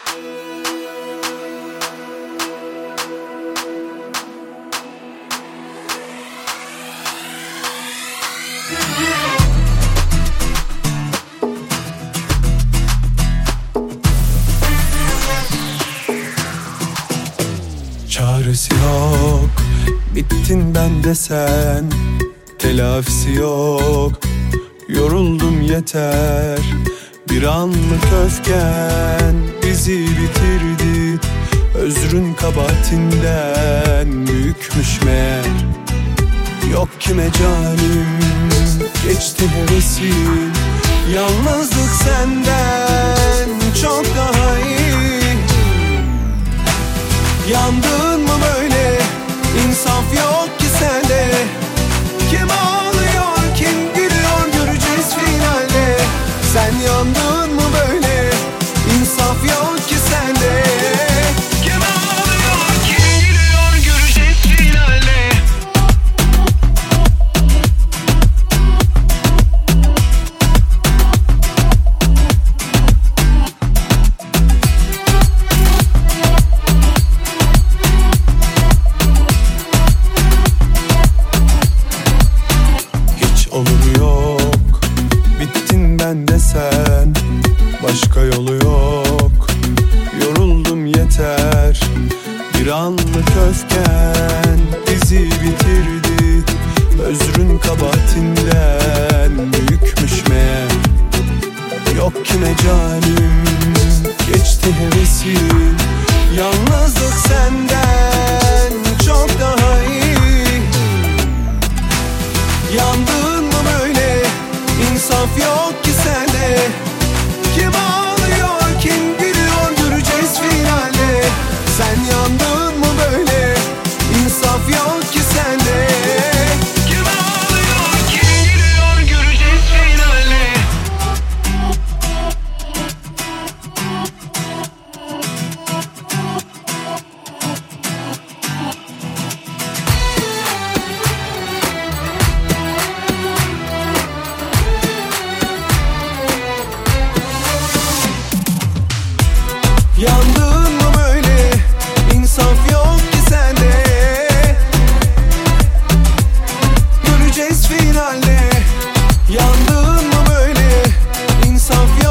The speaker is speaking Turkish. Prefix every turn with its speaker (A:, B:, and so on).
A: Çaresi yok, bittin ben de sen. Telafisi yok, yoruldum yeter. Bir anlık öfken bizi bitirdi. Özrün kabahatinden büyükmüş meğer. Yok ki mecalim, geçti hevesim. Yalnızlık senden çok daha iyi. Yandın mı böyle? İnsaf yok ki sende. Kim ağlıyor, kim gülüyor, göreceğiz finalde. Sen yandın mı böyle? İnsaf yok ki sende. Kim ağlıyor, kim gülüyor, göreceğiz finalde. Olur yok, bittin ben de sen. Başka yolu yok, yoruldum yeter. Bir anlık öfken bizi bitirdi. Özrün kabahatinden büyükmüş meğer. Yok ki mecalim, geçti hevesim. Yalnızlık senden çok daha iyi. Yandın mı böyle? İnsaf yok ki sende. Kim ağlıyor, kim gülüyor, göreceğiz finalde. Sen yandın mı böyle? İnsaf yok ki sende. Kim ağlıyor, kim gülüyor, göreceğiz finalde. Yandın mı böyle? İnsaf yok ki sende. Göreceğiz finalde. Yandın mı böyle? İnsaf yok.